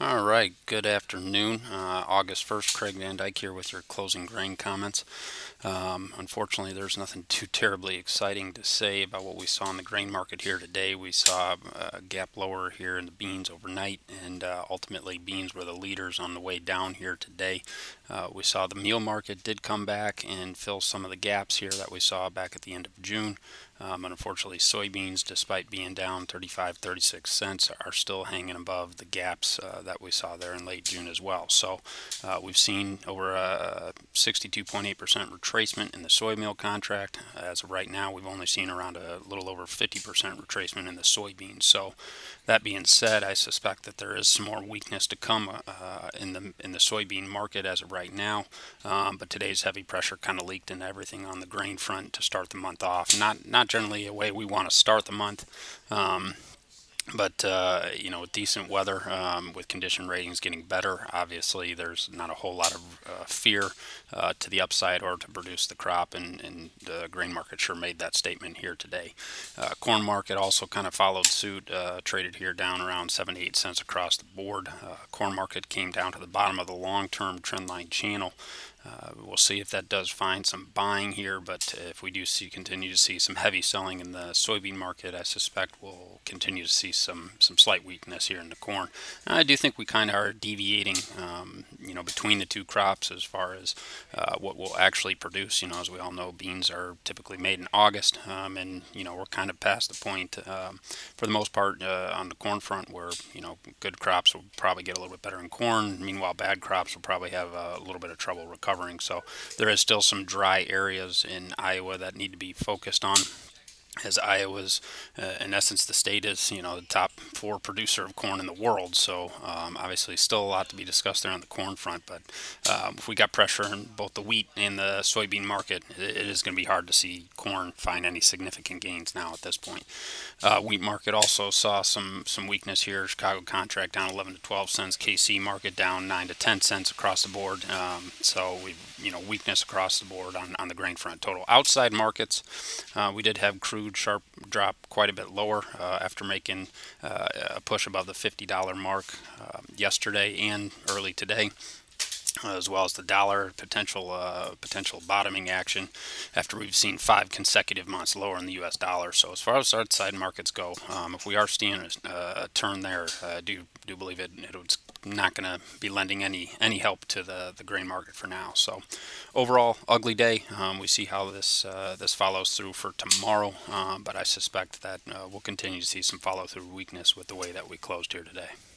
All right, good afternoon. August 1st, Craig Van Dyke here with your closing grain comments. Unfortunately, there's nothing too terribly exciting to say about what we saw in the grain market here today. We saw a gap lower here in the beans overnight, and ultimately, beans were the leaders on the way down here today. We saw the meal market did come back and fill some of the gaps here that we saw back at the end of June. And unfortunately, soybeans, despite being down 35, 36 cents, are still hanging above the gaps that we saw there in late June as well. So we've seen over a 62.8% retracement in the soy meal contract. As of right now, we've only seen around a little over 50% retracement in the soybeans. So that being said, I suspect that there is some more weakness to come in the soybean market as of right now. But today's heavy pressure kind of leaked into everything on the grain front to start the month off. Not generally a way we want to start the month. But with decent weather, with condition ratings getting better, obviously there's not a whole lot of fear to the upside or to produce the crop, and the grain market sure made that statement here today. Corn market also kind of followed suit, traded here down around 7 to 8 cents across the board. Corn market came down to the bottom of the long-term trend line channel. We'll see if that does find some buying here, but if we do continue to see some heavy selling in the soybean market, I suspect we'll continue to see some slight weakness here in the corn. And I do think we kind of are deviating, between the two crops as far as what we'll actually produce. As we all know, beans are typically made in August, and we're kind of past the point, for the most part, on the corn front, where good crops will probably get a little bit better in corn. Meanwhile, bad crops will probably have a little bit of trouble recovering. So there is still some dry areas in Iowa that need to be focused on, as Iowa's, in essence, the state is, the top 4 producer of corn in the world. So obviously still a lot to be discussed there on the corn front. But if we got pressure in both the wheat and the soybean market, it is going to be hard to see corn find any significant gains now at this point. Wheat market also saw some weakness here. Chicago contract down 11 to 12 cents. KC market down 9 to 10 cents across the board. So we weakness across the board on the grain front. Total outside markets, we did have crude sharp drop quite a bit lower after making a push above the $50 mark yesterday and early today, as well as the dollar potential bottoming action after we've seen 5 consecutive months lower in the U.S. dollar. So as far as outside markets go, if we are seeing a turn there, I do believe it's not going to be lending any help to the grain market for now. So overall, ugly day. We see how this follows through for tomorrow, but I suspect that we'll continue to see some follow through weakness with the way that we closed here today.